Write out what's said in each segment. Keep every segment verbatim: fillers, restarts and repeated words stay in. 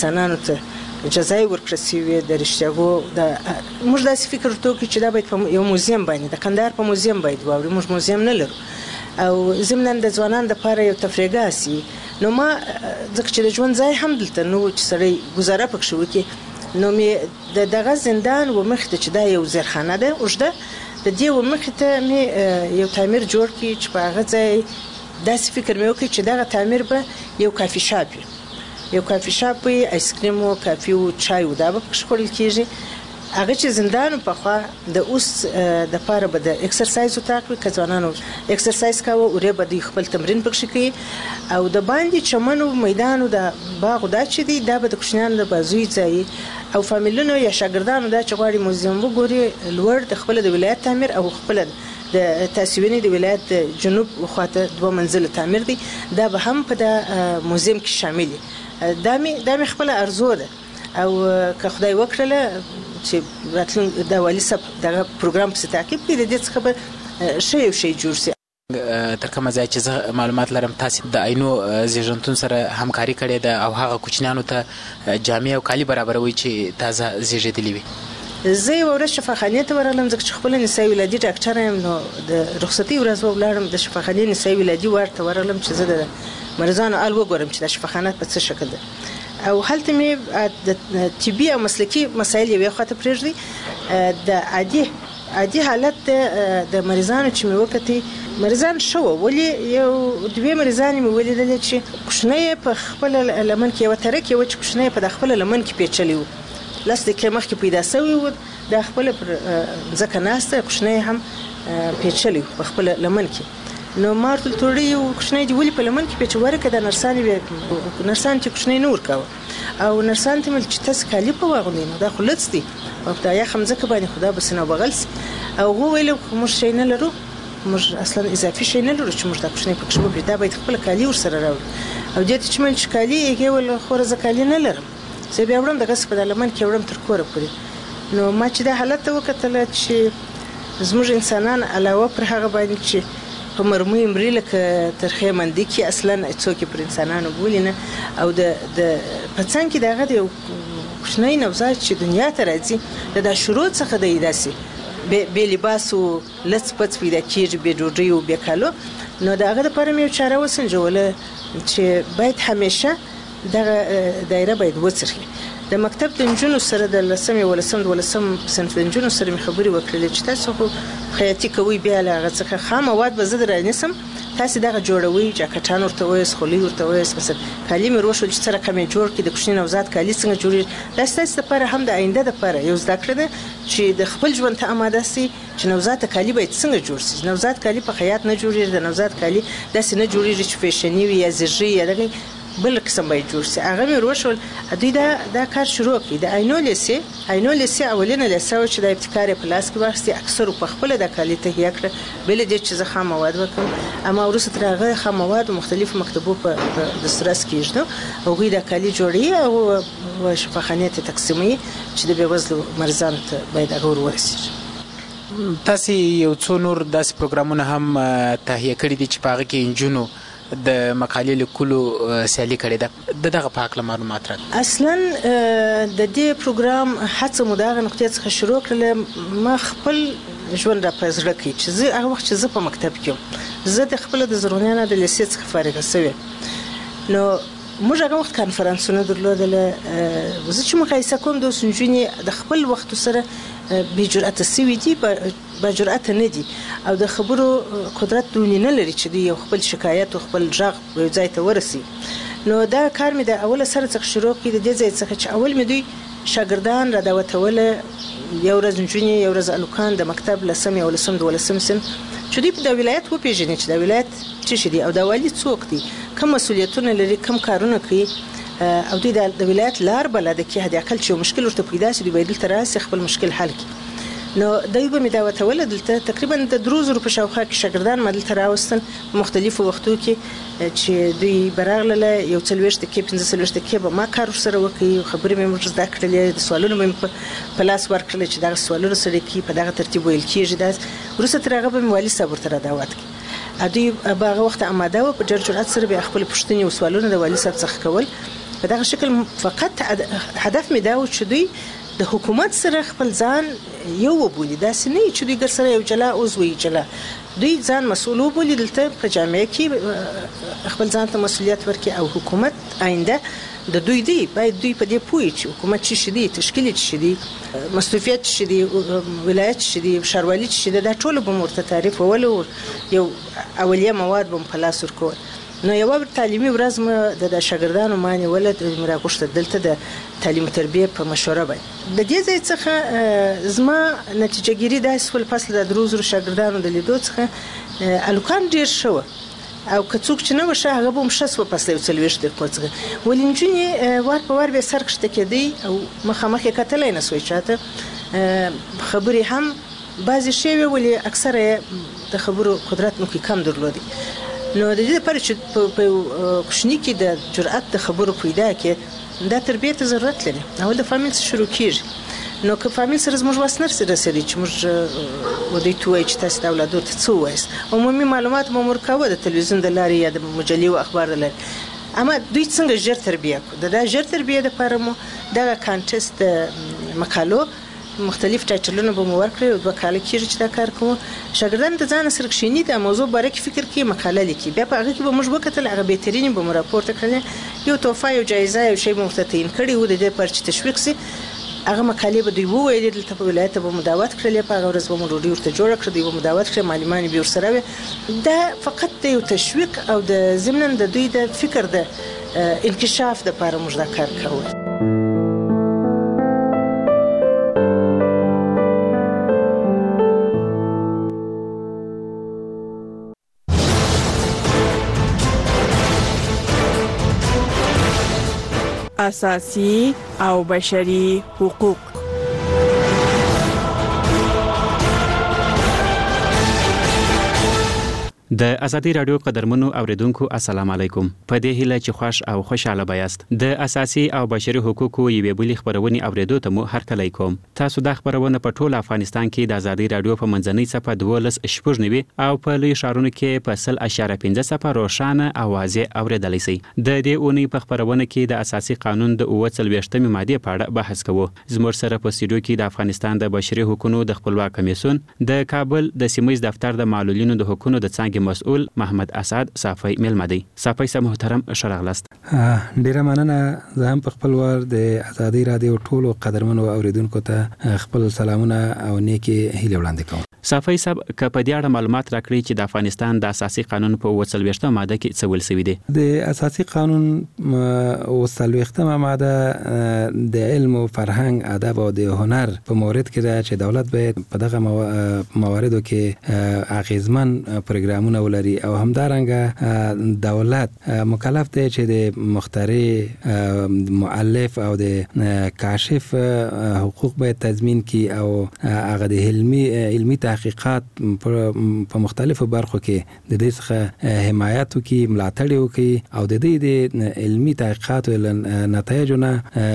انسانانو ته جزای ورکړل شوې د رښتیاګو د موږ داسې فکر وکړو چې دا باید په یو موزیم باندې د کندهار په موزیم باید واوري. موږ موزیم نه لرو او ضمناً د ځوانانو دپاره یو تفریحګاه سي. نو ما ځکه چې د ژوند ځای هم دلته نو چې سړی ګزاره پکښې وکړي نو مې د دغه زندان و مخې ته چې دا یو زیرخانه ده اوږده د دې و مخې ته مې یو تعمیر جوړ کړي چې په هغه ځای داسې فکر مې وکړي چې دغه تعمیر به یو کافي شاپ وي. یو کافي شاپ وي، آیسکریم و کافي و چای و دا به پکښې خوړل کېږي. هغه چې زندان پخوا د اوس دپاره به د اکسرسایز اتاق وي، که ځوانانو اکسرسایز کاوه اورې به دوی خپل تمرین پکښې کوي او د باندې چمن و میدان و د باغ دا چې دی دا به د کوچنیانو د بازوی ځای او فامیلونو یا شاګردانو دا چې غواړي موزیم وګوري لوړ د خپله د ولایت تعمیر او خپله د تاسیوینې د ولایت د جنوب خواته دوه منزله تعمیر دی، دا به هم په د موزیم کې شامل وي. دا مې دا مې خپله ارزو ده او که خدای وکړله چې راتلونکي د والي صاحب دغه پروګرام پسې تعقیب کړي د دې څخه به ښه یو شی جوړ شي. تر کومه ځای چې زه معلومات لرم تاسې د عینو زیږنتون سره همکاري کړې ده او هغه کوچنیانو ته جامې او کالي برابروي چې تازه زیږېدلي وي. زه یوه ورځ شفاخانې ته ورغلم ځکه چې خپله نسایي ولادي ډاکټره یم نو د رخصتۍ ورځ به ولاړم د شفاخانې نسایي ولادي وارډ ته ورغلم چې زه د مریضانو حال وګورم چې دا شفاخانه په څه شکل ده او هلته مې د طبي او مسلکي مسایل یوې خواته پرېږدي. د عادي عادي حالت د مریضانو چې مې وکتې مریضان ښه وو، ولې یو دوې مریضانې مې ولیدلې چې کوچنی په خپله لمن کې یوه ترکې وه چې کوچنی په د خپله لمن کې پیچلی و، لس دقیقې مخکې پیدا سوی و، دا خپله پر ځکه ناسته کوچنی هم پیچلی و په خپله لمن کې. نو ما ورته وتوړی یو کوچنی دې ولې په لمن کې پیچ وره که دا نرسانې بیا نرسانو چې کوچنی نه ورکاوه او نرسانو ته مې چې تاسې کالي په واغوندئ نو دا خو لڅ دی او په دا یخ مځکه باندې خو دا بسنه وبغل سي او هغو ویل موږ شی نه لرو، موږ اصلا اضافي شی نه لرو چې موږ دا کوچنی پکښې وپرېږدي، دا باید خپله کالي ورسره راوړي. او دې ته چې مې چې کالي هغې ویل خوره زه کالي نه لرم، زه بیا وړم دغسې په دا لمن کې وړم تر کوره پورې. نو ما چې دا حالت ته وکتله چې زموږ انسانان علاوه پر هغه باندې چې په مرمۍ مري لکه ترخې مندي کې اصلا څوک یې پر انسانانو بولي نه او د د په څنګ کې د هغه د یو کوچنی نوزاد چې دنیا ته راځي د دا شروع څخه دی داسې بې لباس و لڅ پڅ پیدا کېږي بې ډوډۍ و بې کالو. نو د هغه دپاره مې یو چاره وسنجوله چې باید همیشه دغه دایره باید وڅرخي. د مکتب د نجونو سره د لسم یولسم دولسم صنف د نجونو سره مې خبرې وکړلې چې تاسو خو خیاطي کوئ بیا له هغه څخه خام مواد به زه در رانیسم، تاسې دغه جوړوئ جاکټان ورته وایاست، خولۍ ورته وایاست، مثلا کالي مې وروښود چې څه رقم یې جوړ کړي د کوچني نوزاد کالي څنګه جوړېږي. دا ستاسې دپاره هم د آینده دپاره یو زده کړه ده چې د خپل ژوند ته اماده سي چې نوزاد ته کالي باید څنګه جوړ سي. نوزاد کالي په خیاط نه جوړېږي، د نوزاد کالي داسې نه جوړېږي چې فیشني وي یا زیږي یا دغه بل قسم باید جوړ سي. هغه مې وروښول دوی دا دا کار شروع کړي. د عینو لیسې عینو لیسې اولینه لیسه وه چې د ابتکار یې په لاس کې واخیستې، اکثرو په خپله دا کالي تهیه کړه بلې دې چې زه خام مواد وکړم. اما وروسته تر هغه خام مواد مختلفو مکتبو په دسترس کې ایږدو، هغوی دا کالي جوړوي او شفاخانې ته تقسیموي چې د بېوزلو مریضانو ته باید هغه ور ورسېږي. تاسې یو څو نور داسې پروګرامونه هم تهیه کړي دي چې په هغه کې نجونو د مقالې لیکلو سیالي کړې ده، د دغه په هکله معلومات راکړئ. اصلا د دې پروګرام هڅه مو د هغه نقطې څخه شروع کړله. ما خپل ژوند را په زړه کې چې زه هغه وخت چې زه په مکتب کې وم، زه د خپله د زرغونیانو د لیسې څخه فارغه سوې، نو موږ هغه وخت کانفرانسونه درلودله. زه چې مقایسه کوم د اوس نجونې د خپل وختو سره بې جرأته سوي دي، با جرأته نه دي او د خبرو قدرت دونې نه لري چې دوی یو خپل شکایت او خپل غږ یو ځای ته ورسي. نو دا کار مې د اوله سره څخه شروع کړي، د دې ځای څخه چې اول مې دوی شاګردان را دعوتوله، یو ورځ نجونې یو ورځ الوکان د مکتب لسم یولسم دولسم صنف چې دوی په دا ولایت وپېژني چې دا ولایت څه شي دی او دا والي څوک دی، کوم مسؤلیتونه لري، کوم کارونه کوي او دوی د ولایت لار بلده کې حد اقل چې یو مشکل ورته پیدا شي دوی باید دلته راسي خپل مشکل حل کړي. نو دوی به مې دعوتوله دلته تقریبا د درو زرو په شاوخوا کې شاګردان ما دلته راوستل په مختلفو وختو کې چې دوی به راغلله، یو څلوېښت دقیقې پنځه څلوېښت دقیقې به ما کار ورسره وکړي، خبرې مې ورته زده کړلې، د سوالونو مې په لاس ورکړل چې دغه سوالونه سړی کوي په دغه ترتیب ویل کېږي. دا وروسته تر هغه به مې والي صاحب ورته را دعوت کړي. دوی به هغه وخت اماده وه، په ډېر جرأت سره به خپلې پوښتنې او سوالونه د والي صاحب څخه کول په دغه شکل فقط هدف مې دا و چې دوی د حکومت سره خپل ځان یو وبولي. داسې نه چې دوی ګر سره یو جلا عضو وي جلا، دوی ځان مسؤل وبولي دلته په جامعه کې خپل ځان ته مسؤلیت ورکړي او حکومت آینده د دوی دی. باید دوی په دې پوه چې حکومت څه شي دی، تشکیل څه شي دی، مصرفیت څه دی، ولایت څه دی، ښاروالي څه دی، دا ټول به ورته تعریف ولو یو اولیه مواد به په لاس ورکول. نو یو تعلیمي ورځ مې د شاګردانو معنی ولت مرا غوښته دلته د تعلیم تربیه په مشوره باندې د دې ځای څخه زما نتیجه ګیری د سول فصل د دروز شاګردانو د لیدو څخه الکان ډیر شو او که څوک چې نه وشه هغه به مشس په فصل یو څلويشت د کوڅه ولینجونی وار په وار به سر کښته کېدی او مخامخ کتلای نه سوي چاته خبري هم بعضی شی ویلي اکثره د خبرو قدرت مو کې کم درلودي. نو د دې لپاره چې په کوشنی کې د جرأت د خبرو پیدا کې دا تربیه ته ضرورت لري. اول د فامیل شروع کیږي. نو که فامیل سره زموږ واسنر سره رسېږي چې موږ ودی توای چې تاسو د اولادو ته څه وایست، عمومي معلومات مو مرکوه د تلویزیون د لارې یا د مجلې او اخبار د لارې، اما دوی څنګه ژر تربیه کو د دا ژر تربیه د لپاره مو دا کانټست مقالو مختلف ټایټلونه به مو ورکړي او دوه کال کېږي چې دا کار کوو. شاګردان د ځان سره کښیني د موضوع باره کې فکر کوي، مقاله لیکي، بیا په هغه کې به موږ وکتل هغه بهترین به مو راپورته کړي، یو تحفه یو جایزه یو شی به ورته تعیین کړي و د دې لپاره چې تشویق سي. هغه مقالې به دوی وویلې دلته په ولایت به مو دعوت کړلې، په هغه ورځ به مو ډوډۍ ورته جوړه کړه، دوی به مو دعوت کړي، معلمان به ورسره وي. دا فقط د یو تشویق او د ضمن د دوی د فکر د انکشاف لپاره موږ دا کار کوو. اساسي او بشري حقوق. د ازادي رادیو قدرمنو اوریدونکو السلام علیکم. په دې هیله چې خوش او خوشاله بایاست. د اساسي او بشري حقوقو یوې بلې خبرونې اوریدو ته مو هرکلی کوم. تاسو د خبرونه په ټول افغانستان کې د ازادي رادیو په منځنۍ صفحه دولس شپږ نوي او په لوی ښارونو کې په سل اشاره پنځه صفحه روښانه او واضح اوریدلی شئ. د دې اونۍ په خبرونه کې د اساسي قانون د اووه څلوېښتمې مادې په اړه بحث کوو. زموږ سره په سټوډیو کې د افغانستان د بشري حقوقو د خپلواک کمیسیون د کابل د سیمه‌ییز دفتر د معلولینو د حقوقو د څانګې مسؤل محمد اسعد صافی ملمدی. صافی سم محترم شرغلست. ډیره مننه. زه هم په خپل ور د ازادي رادیو ټولو قدرمنو اوریدونکو ته خپل سلامونه او نیکی هیله وړاندې کوم. صافی صاحب که په دې اړه معلومات راکړئ چې د افغانستان د اساسي قانون په اووه څلوېښتمه ماده کې څه ویل شوي دي؟ د اساسي قانون اووه څلوېښتمه ماده د علم او فرهنګ، ادب او د هنر په مورد کې ده چې دولت باید په دغه مواردو کې اغیزمن پروګرامونه ولري او همدارنګه دولت مکلف دی چې د مخترع، مؤلف او د کاشف حقوق باید تضمین کړي او هغه د علمي علمي تحقیقات په مختلفو برخو کې د دې څخه حمایت وکړي، ملاتړ وکړي او د دې د علمي تحقیقاتو نتایجو نه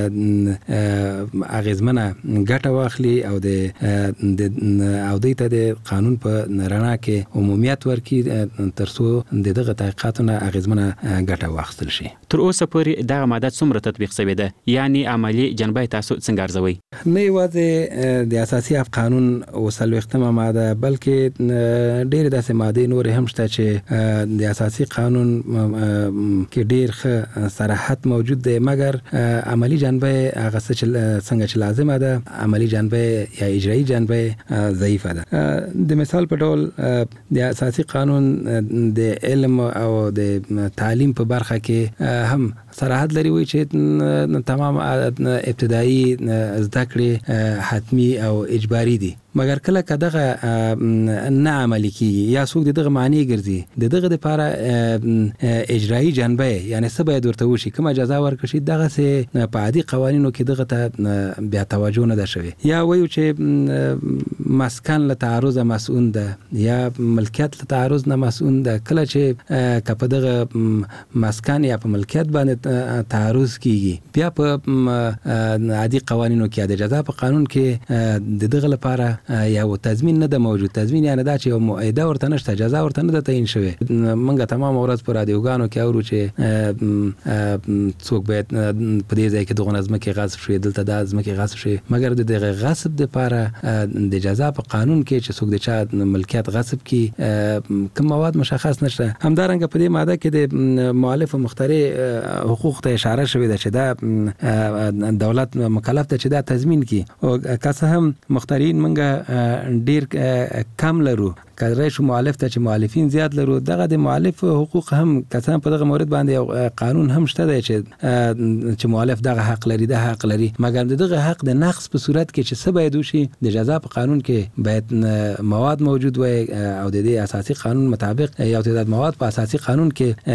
اغیزمنه ګټه واخلي او د او دې ته د قانون په رڼا کې عمومیت ورکړي ترڅو دغه تحقیقاتو نه اغیزمنه ګټه واخیستل شي. تر اوسه پورې دغه ماده څومره تطبیق شوې ده؟ یعنی عملی جنبه تاسو څنګه ارزوئ؟ نه یوازې د اساسي قانون اووه څلوېښتمه ماده بلکې ډېرې داسې مادې نورې هم شته چې د اساسي قانون کې ډېر ښه صراحت موجود دی، مګر عملی جنبه هغه څنګه چې لازمه ده، عملی جنبه یا اجرایی جنبه ضعیفه ده. د مثال په ډول د اساسي قانون د علم او د تعلیم په برخه کې هم صراحت لري وي چې تمام ابتدایي زده کړې حتمی او اجباري دي، مګر کله که دغه نه عملي کیږي یا څوک دغه معنی ګرځي د دغه لپاره اجرایی جنبه یعنی څه باید ورته وشي، کومه جزا ورکړل شي، دغه څه په عادي قوانینو کې دغه ته بیا توجه نه ده شوې. یا وایو چې مسکن له تعرض مسئول ده یا ملکیت له تعرض نه مسئول ده. کله چې که په دغه مسکن یا په ملکیت باندې تعرض کیږي بیا په عادي قوانینو کې د جزا په قانون کې د دغه لپاره یو تضمین نه د موجود تضمین یعنی دا چې یو معاهده ورته نشته جزا ورته نه تعیین شوی منګه تمام ورځ پر رادیوګانو کې اورو چې څوک باید په دې ځای کې دغه نظم کې غصب شوی دلته د نظم کې غصب شوی مګر د دغه غصب د لپاره د جزا په قانون کې چې څوک د چا ملکیت غصب کی کوم مواد مشخص نشته همدارنګه په دې ماده کې د مؤلف مخترع حقوق ته اشاره شوې ده چې دا دولت مکلف ده چې دا تضمین کی او که څه هم مخترعین منګه ډیر کم لرو کله شو مؤلف ته چې مؤلفین زیات لرو دغه د مؤلف حقوق هم کسان په دغه مورد باندې قانون هم شته دی چې چې مؤلف دغه حق لري د حق لري مګر دغه حق د نقص په صورت کې چې څه باید وشي د جزا په قانون کې باید مواد موجود وي او د دې اساسي قانون مطابق یو تعداد مواد په اساسي قانون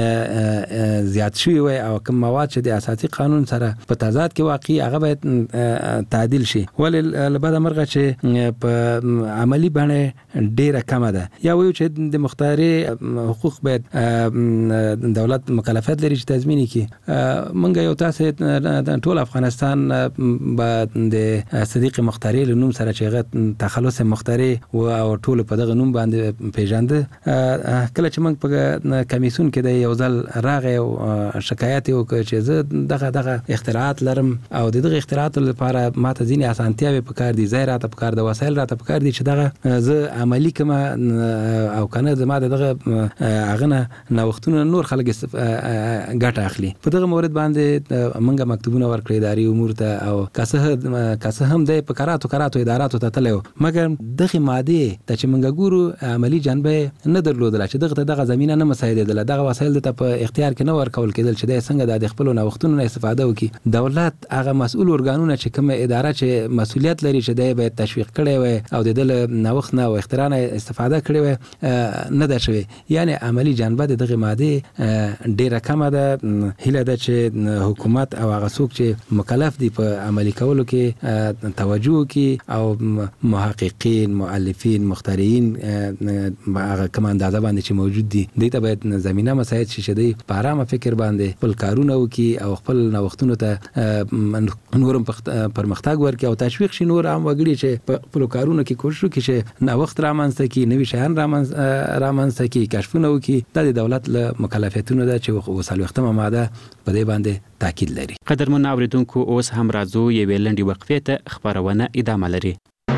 کې زیات شوی وي او کوم مواد چې د اساسي قانون سره په تضاد کې واقعي هغه باید تعدیل شي ولې لبدا مرغه چې په عملی باندې ډیره کم ده یا وایو چې د مخترع حقوق باید دولت مکلفیت لري چې تضمین کړي منګه یو تاسو ټول افغانستان بعد د صدیق مخترع له نوم سره چې تخلص مخترع او ټول په دغه نوم باندې پیژاند کله چې موږ په کمیسیون کې د یو ځل راغی او شکایت وکړ چې زه دغه دغه اختراعات لرم او دغه اختراعات لپاره ماته ځینې اسانتیاوې پکار دي ځای راته پکار د وسایل راته پکار دي چې دغه زه عملی کوم او کنه زما دغه هغه نه نوښتونه نور خلک ګټه اخلي په دغه مورد باندې منګه مکتوبونه ورکړي اداري امور ته او کسه کسه هم د پکاراتو کراتو اداراتو ته تلو مګر دغه ماده ته چې منګه ګورو عملی جنبه نه درلودل چې دغه دغه زمينه نه مساعدېدل دغه وسایل ته په اختیار کې نه ورکول کېدل چې د څنګه د خپل نوښتونو نه استفاده وکړي دولت هغه مسؤل ارګانونه چې کوم اداره چې مسؤلیت لري چې د باید تشویق کړي وي او د دل نوښت نه او اختراع نه استفاده کړي وي نه ده شوی یعنی عملی جنبه دغه ماده ډیره کمه ده هله ده چې حکومت او هغه څوک چې مکلف دي په عملی کولو کې توجه کوي او محققین مؤلفین مخترعین هغه کوم اندازه باندې چې موجود دي دې ته باید زمينه مساعد شي چې د پارامه فکر باندې خپل کارونه وکي او خپل نوښتونو ته نورم پرمختګ ورکړي او تشویق شي نور عام وګړي چې په خپل کارونو کې کوشش وکړي چې نوښت رامنځته کړي نوي شیان رامنځته کړي کشفونه وکړي د دولت له مکلفیتونو ده چې وسلوختمه ماده په دې باندې تاکید لري قدرمن اوریدونکو اوس هم راځو یوې لنډې وقفې ته خبرونه ادامه لري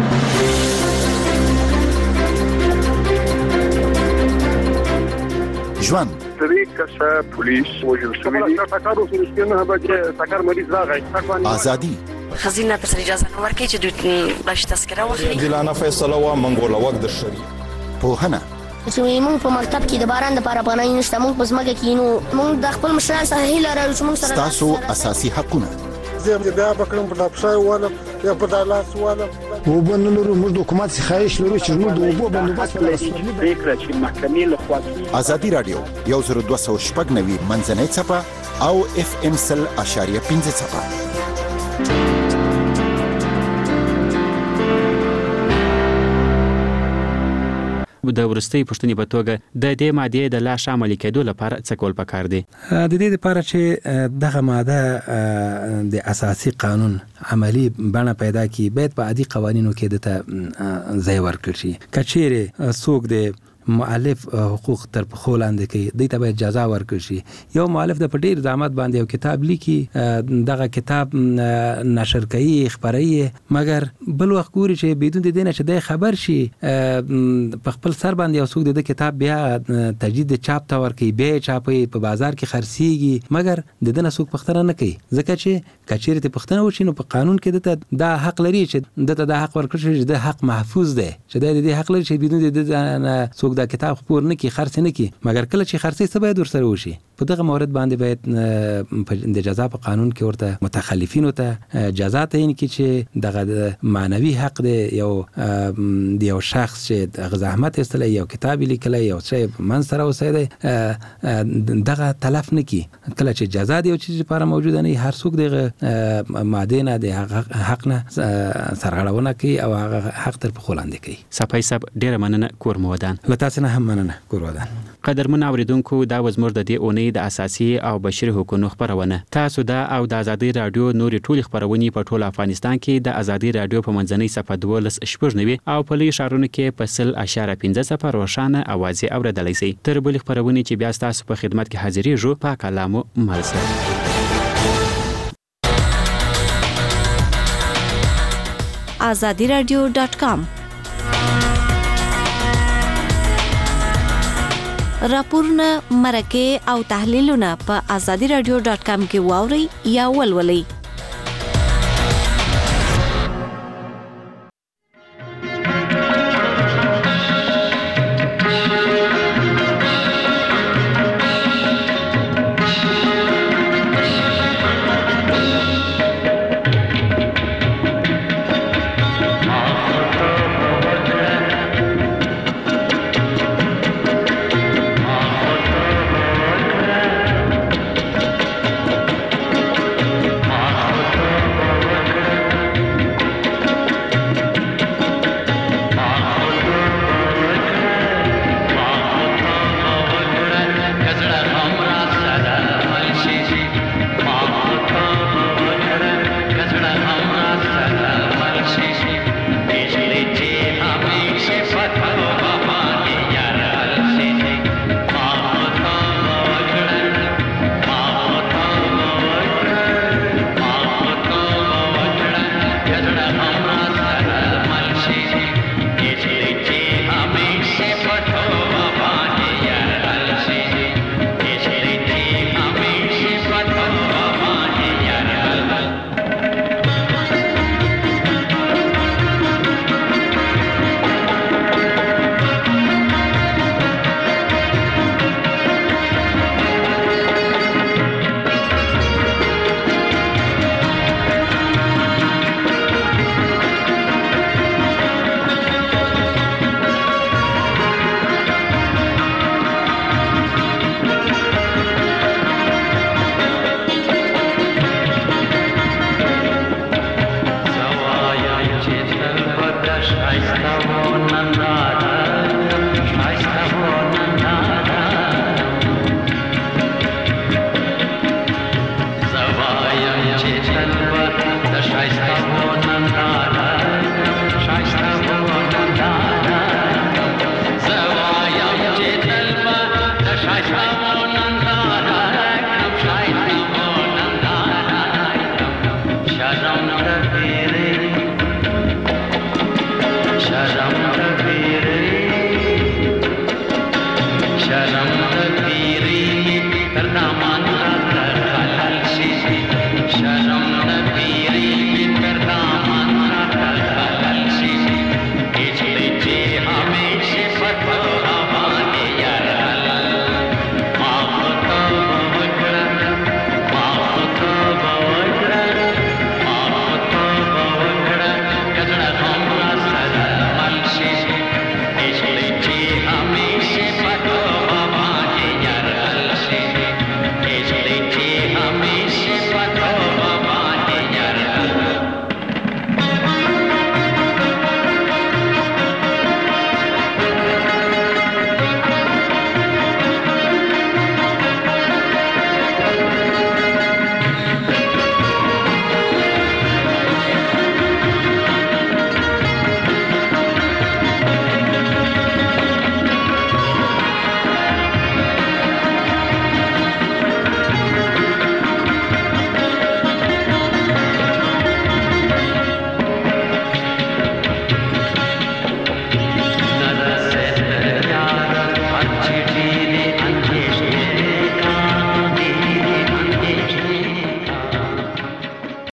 ژوند طریقه پولیس وجل شوی تاکارو سرسکینه به تاکار مریض راغی ازادي خزینه تر اجازه نو ورکړي چې دوی باش تذکره واخلي ګلانه فیصله وا منګوله وخت در شری پوهنه چې موږ په مکتب کې د باران د لپاره پناه نشته موږ په ځمکه کې نو موږ د خپل مشران سره هیله لرو چې موږ سره تاسو اساسي حقونه زه بیا بکرم په دپښای ولا یا په دالاس ولا وبنلرو موږ حکومت څخه خواهش لرو چې موږ د اوبو بندوبست وکړو فکر چې محکمې له خوا ازادي رادیو یو زر دوه سوه شپږ نوي منځنۍ څپه او اف ام سل اشاریه پنځه څپه د ورستۍ پښتنې په توګه د دې ماده د لا شامل کېدو لپاره څه کول پکار دي د دې لپاره چې دغه ماده د اساسي قانون عملی بڼه پیدا کی باید په عادي قوانینو کې د ځای ورکړي شي کچېره څوک د مؤلف حقوق تر په لاندې کوي د ته باید جزا ورکړي شي یو مؤلف د پټیر زحمت باندې یو کتاب لیکي دغه کتاب نشر کوي خبري مګر بل وخت ګوري چې بدون د دینه چې د خبر شي په خپل سر باندې یو څوک د کتاب بیا تجدید چاپ تا ورکي به چاپي په بازار کې خرڅيږي مګر د دنه څوک پختنه نه کوي ځکه چې کچېره ته پختنه وشي نو په قانون کې د دا حق لري چې د د حق ورکړي چې د حق محفوظ ده چې د دې حق لري چې بدون د څوک دا کتاب خپور نه کی خرڅ نه کی مګر کله چې خرڅي څه باید ورسره وشي په دغه مورد باندې باید د جزا په قانون کې ورته متخلفین ته جزا تعیین کی چې دغه معنوي حق دی یو دی یو شخص چې د زحمت استله یو کتاب لیکلی یو څه من سره وسیده دغه تلف نه کی کله چې جزا دی یو چیز لپاره موجوده نه هر څوک دغه ماده نه د حق نه سرغړونه کوي او هغه حق تر په خولاندې کوي صفای صاحب ډیره مننه کور مودان لته نه هم مننه کور ودان قدرمن اوریدونکو دا وزمر د دې اونۍ د اساسي او بشري حقوقو خبرونه. تاسو دا او د ازادي رادیو نوري ټولي خبرونه په ټول افغانستان کې د ازادي رادیو په منځنۍ صفحه دولس شپږ نوي او په لوی ښارونو کې په سل اشاره پنځه صفر روښانه اوازې اوریدلای شئ. تر بل خبرونه چې بیا تاسو په خدمت کې حاضرېږو په کلامو مرسته. azadi radio dot com راپورونه مرکه او تحلیلونه په azadi radio dot com کې واوري یا ولولئ. Shazam